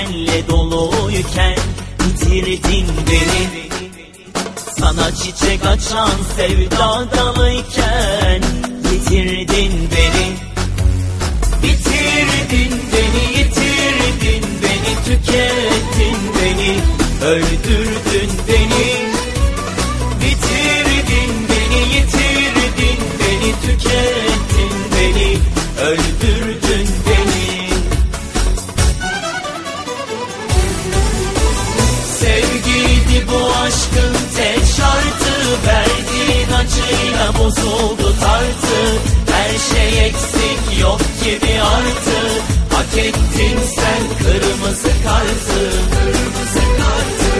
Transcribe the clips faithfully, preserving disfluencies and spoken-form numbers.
hayallerle doluyken bitirdin beni. Sana çiçek açan sevda dalıyken bitirdin beni. Bitirdin beni, yitirdin beni, tükettin beni, öldürdün beni. Bitirdin beni, yitirdin beni, tükettin beni, öldürdün beni. Sevgiydi bu aşkın tek şartı, verdiğin acıyla bozuldu tartı. Her şey eksik, yok gibi artı, hak ettin sen kırmızı kartı, kırmızı kartı.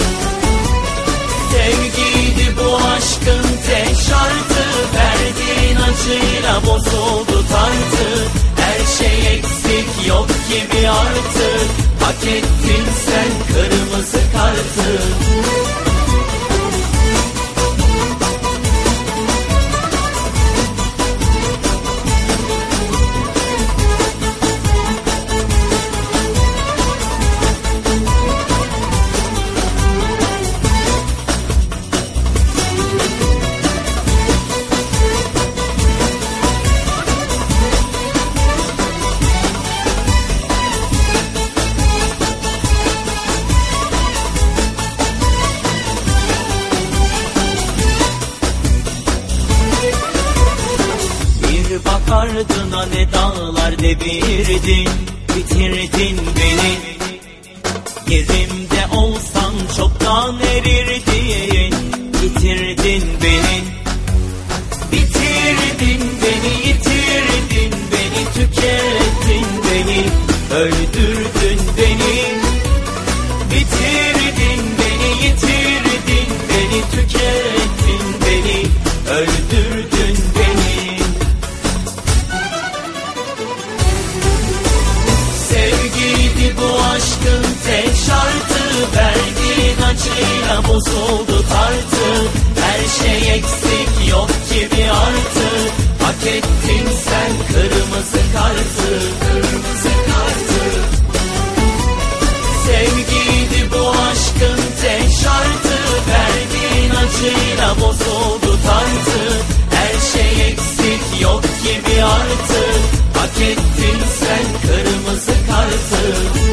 Sevgiydi bu aşkın tek şartı, verdiğin acıyla bozuldu tartı. Her şey eksik, yok gibi artı, hak ettin sen kırmızı kartı. Bak ardına ne dağlar devirdin, bitirdin beni. Yerimde olsan çoktan erirdin, bitirdin beni. Bitirdin beni, yitirdin beni, tükettin beni, öldürdün beni. Bitirdin beni, yitirdin beni, tükettin beni, öldürdün beni. Sevgiydi bu aşkın tek şartı, verdiğin acıyla bozuldu tartı. Her şey eksik, yok gibi artı, hak ettin sen kırmızı kartı, kırmızı kartı. Sevgiydi bu aşkın tek şartı, verdiğin acıyla bozuldu tartı. Her şey eksik, yok gibi artı, hak ettin sen kırmızı kartı.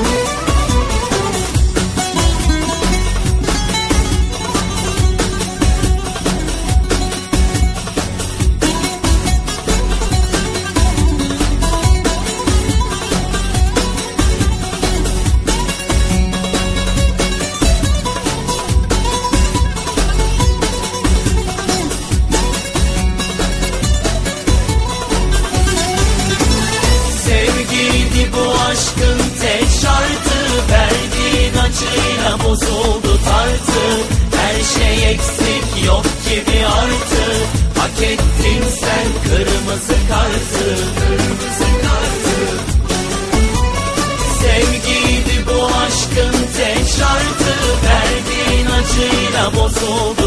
Sevgiydi bu aşkın tek şartı, verdiğin acıyla bozuldu tartı. Her şey eksik, yok gibi artı, hak ettin sen kırmızı kartı, kırmızı kartı. Sevgiydi bu aşkın tek şartı, verdiğin acıyla bozuldu